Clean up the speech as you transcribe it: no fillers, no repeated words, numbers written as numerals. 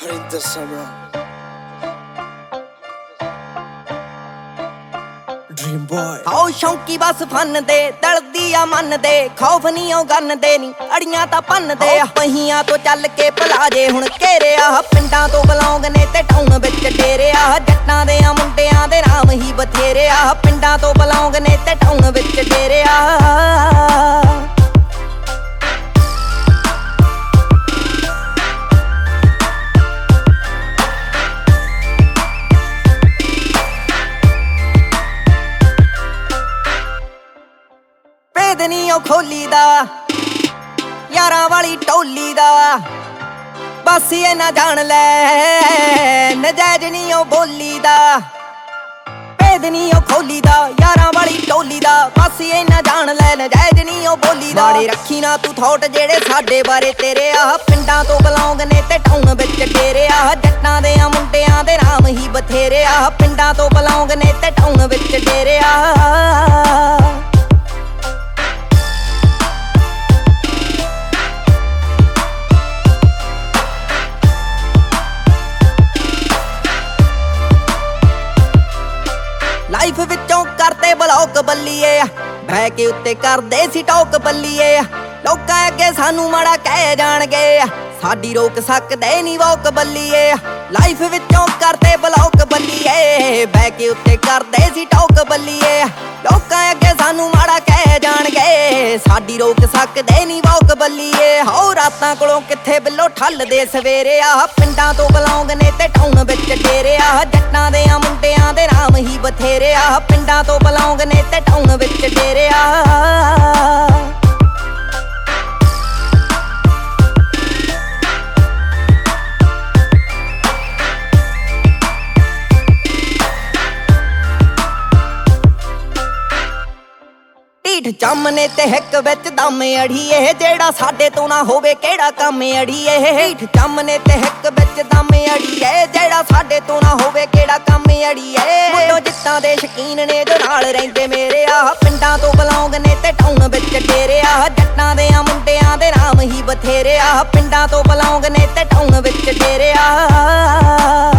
ਹਰਿੰਦਰ ਸਮਰਾ dream boy ਆਓ ਸ਼ੌਂਕੀ ਬਸ fun ਦੇ ਦਲਦੀ ਆ ਮਨ ਦੇ ਖੌਫ ਨਹੀਂ ਉਹ ਗੰਨ ਦੇ ਨੀ ਅੜੀਆਂ ਤਾਂ ਭੰਨ ਦੇ ਪਹੀਆਂ ਤੋਂ ਚੱਲ ਕੇ ਭਲਾਜੇ ਹੁਣ ਘੇਰਿਆ ਪਿੰਡਾਂ ਤੋਂ ਬਲੌਂਗ ਨੇ ਤੇ ਟਾਊਨ ਵਿੱਚ ਡੇਰਿਆ ਜੱਟਾਂ ਦੇ ਆ ਮੁੰਡਿਆਂ ਦੇ ਨਾਮ ਹੀ ਬਥੇਰੇ ਆ ਪਿੰਡਾਂ ਤੋਂ ਬਲੌਂਗ ਨੇ ਤੇ ਟਾਊਨ ਵਿੱਚ ਡੇਰਿਆ ਨੀ ਉਹ ਖੋਲੀ ਦਾ ਯਾਰਾਂ ਵਾਲੀ ਟੋਲੀ ਦਾ ਬਸ ਇਹ ਨਾ ਜਾਣ ਲੈ ਨਜਾਇਜ਼ ਨੀ ਉਹ ਬੋਲੀ ਦਾ ਭੇਦ ਨੀ ਉਹ ਖੋਲੀ ਦਾ ਯਾਰਾਂ ਵਾਲੀ ਟੋਲੀ ਦਾ ਬਸ ਇਹ ਨਾ ਜਾਣ ਲੈ ਨਜਾਇਜ਼ ਨੀ ਉਹ ਬੋਲੀ ਦਾ ਮਾੜੇ ਰੱਖੀ ਨਾ ਤੂੰ ਥੋਟ ਜਿਹੜੇ ਸਾਡੇ ਬਾਰੇ ਤੇਰੇ ਆ ਪਿੰਡਾਂ ਤੋਂ ਬਲੌਂਗ ਨੇ ਤੇ ਟਾਊਨ ਵਿੱਚ ਡੇਰੇ ਆ ਜੱਟਾਂ ਦੇ ਆ ਮੁੰਡਿਆਂ ਦੇ ਨਾਮ ਹੀ ਬਥੇਰੇ ਆ ਪਿੰਡਾਂ ਤੋਂ ਬਲੌਂਗ ਨੇ ਤੇ ਟਾਊਨ ਵਿੱਚ ਡੇਰੇ ਆ ਲਾਈਫ ਵਿੱਚੋਂ ਕਰਦੇ ਬਲੌਕ ਬੱਲੀਏ ਬਹਿ ਕੇ ਉੱਤੇ ਕਰਦੇ ਸੀ ਟੌਕ ਬੱਲੀਏ ਲੋਕਾਂ ਅੱਗੇ ਸਾਨੂੰ ਮਾੜਾ ਕਹਿ ਜਾਣਗੇ ਸਾਡੀ ਰੋਕ ਸਕਦੇ ਨਹੀਂ ਵੋਕ ਬੱਲੀਏ ਲਾਈਫ ਵਿੱਚੋਂ ਕਰਦੇ ਬਲੌਕ ਬੱਲੀਏ ਬਹਿ ਕੇ ਉੱਤੇ ਕਰਦੇ ਸੀ ਟੌਕ ਬੱਲੀਏ ਲੋਕਾਂ ਅੱਗੇ ਸਾਨੂੰ ਮਾੜਾ ਕਹਿ ਜਾਣਗੇ ਸਾਡੀ ਰੋਕ ਸਕਦੇ ਨਹੀਂ ਵੋਕ ਬੱਲੀਏ ਹੋ ਰਾਤਾਂ ਕੋਲੋਂ ਕਿੱਥੇ ਬਿੱਲੋ ਠੱਲਦੇ ਸਵੇਰੇ ਆ ਪਿੰਡਾਂ ਤੋਂ ਬਲੌਂਗ ਨੇ ਤੇ ਟਾਊਨ ਵਿੱਚ ਡੇਰੇ ਆ ਜੱਟਾਂ ਦੇ ਆ ਮੁੰਡਿਆਂ ਦੇ ਨਾਮ ਹੀ ਬਥੇਰੇ ਆ ਪਿੰਡਾਂ ਤੋਂ ਬਲੌਂਗ ਨੇ ਤੇ ਟਾਊਨ ਵਿੱਚ ਡੇਰੇ ਆ ਢੀਠ ਚੰਮ ਨੇ ਤੇ ਹਿੱਕ ਵਿੱਚ ਦਮ ਅੜੀਏ ਜਿਹੜਾ ਸਾਡੇ ਤੋਂ ਨਾ ਹੋਵੇ ਕਿਹੜਾ ਕੰਮ ਅੜੀਏ ਢੀਠ ਚੰਮ ਨੇ ਤੇ ਹਿੱਕ ਵਿੱਚ ਦਮ ਅੜੀਏ ਜਿਹੜਾ ਸਾਡੇ ਤੋਂ ਨਾ ਹੋਵੇ ਕਿਹੜਾ ਕੰਮ ਅੜੀਏ ਮੁੰਡੋ ਜਿੱਤਾਂ ਦੇ ਸ਼ਕੀਨ ਨੇ ਜੋ ਨਾਲ ਰਹਿੰਦੇ ਮੇਰੇ ਆ ਪਿੰਡਾਂ ਤੋਂ ਬਲੌਂਗ ਨੇ ਤੇ ਟਾਊਨ ਵਿੱਚ ਡੇਰੇ ਆ ਜੱਟਾਂ ਦੇ ਆ ਮੁੰਡਿਆਂ ਦੇ ਨਾਮ ਹੀ ਬਥੇਰੇ ਆ ਪਿੰਡਾਂ ਤੋਂ ਬਲੌਂਗ ਨੇ ਤੇ ਟਾਊਨ ਵਿੱਚ ਡੇਰੇ ਆ